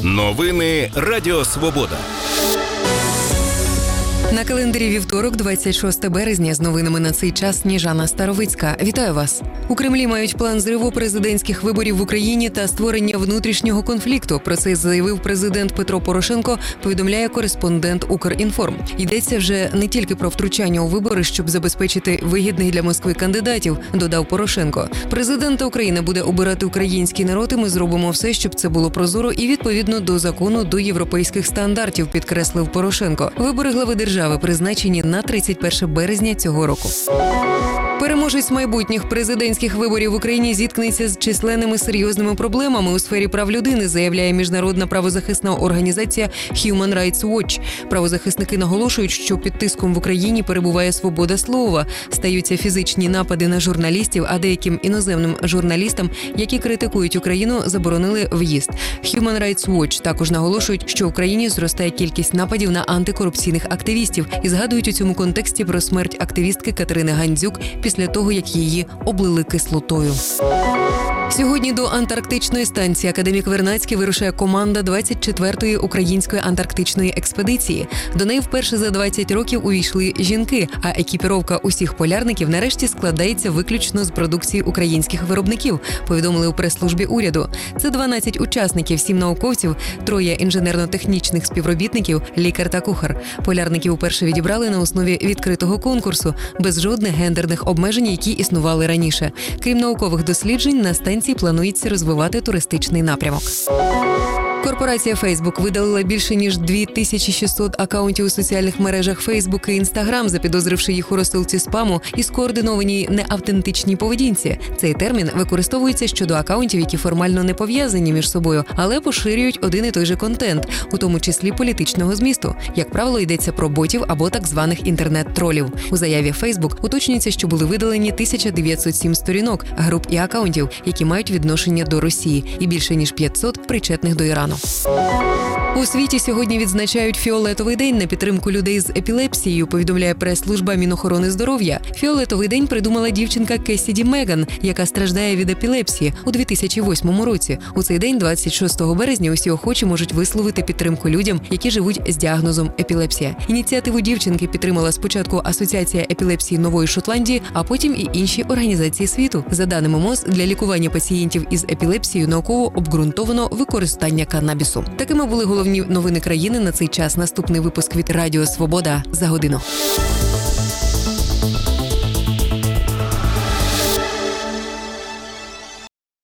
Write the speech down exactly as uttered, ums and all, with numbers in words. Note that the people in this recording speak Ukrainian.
Новини Радіо Свобода. На календарі вівторок, двадцять шостого березня, з новинами на цей час Сніжана Старовицька. Вітаю вас! У Кремлі мають план зриву президентських виборів в Україні та створення внутрішнього конфлікту. Про це заявив президент Петро Порошенко, повідомляє кореспондент Укрінформ. Йдеться вже не тільки про втручання у вибори, щоб забезпечити вигідних для Москви кандидатів, додав Порошенко. Президента України буде обирати український народ, і ми зробимо все, щоб це було прозоро і відповідно до закону, до європейських стандартів, підкреслив Порошенко. Вибори глави держави призначені на тридцять перше березня цього року. Переможець майбутніх президентських виборів в Україні зіткнеться з численними серйозними проблемами у сфері прав людини, заявляє міжнародна правозахисна організація Human Rights Watch. Правозахисники наголошують, що під тиском в Україні перебуває свобода слова, стаються фізичні напади на журналістів, а деяким іноземним журналістам, які критикують Україну, заборонили в'їзд. Human Rights Watch також наголошують, що в Україні зростає кількість нападів на антикорупційних активістів і згадують у цьому контексті про смерть активістки Катерини Гандзюк після того, як її облили кислотою. Сьогодні до антарктичної станції «Академік Вернадський» вирушає команда двадцять четвертої української антарктичної експедиції. До неї вперше за двадцять років увійшли жінки, а екіпіровка усіх полярників нарешті складається виключно з продукції українських виробників, повідомили у прес-службі уряду. Це дванадцять учасників, сім науковців, троє інженерно-технічних співробітників, лікар та кухар. Полярників уперше відібрали на основі відкритого конкурсу, без жодних гендерних обмежень, які існували раніше. Крім наукових досліджень, на станції планується розвивати туристичний напрямок. Корпорація Facebook видалила більше ніж дві тисячі шістсот акаунтів у соціальних мережах Facebook і Instagram, запідозривши їх у розсилці спаму і скоординованій неавтентичній поведінці. Цей термін використовується щодо акаунтів, які формально не пов'язані між собою, але поширюють один і той же контент, у тому числі політичного змісту. Як правило, йдеться про ботів або так званих інтернет-тролів. У заяві Facebook уточнюється, що були видалені тисяча дев'ятсот сім сторінок, груп і акаунтів, які мають відношення до Росії, і більше ніж п'ятсот причетних до Ірану. У світі сьогодні відзначають фіолетовий день на підтримку людей з епілепсією, повідомляє прес-служба Мінохорони здоров'я. Фіолетовий день придумала дівчинка Кесіді Меган, яка страждає від епілепсії у дві тисячі восьмому році. У цей день, двадцять шостого березня, усі охочі можуть висловити підтримку людям, які живуть з діагнозом епілепсія. Ініціативу дівчинки підтримала спочатку Асоціація епілепсії Нової Шотландії, а потім і інші організації світу. За даними МОЗ, для лікування пацієнтів із епілепсією науково обґрунтовано використання канабісу. Такими були головні новини країни на цей час. Наступний випуск від Радіо Свобода за годину.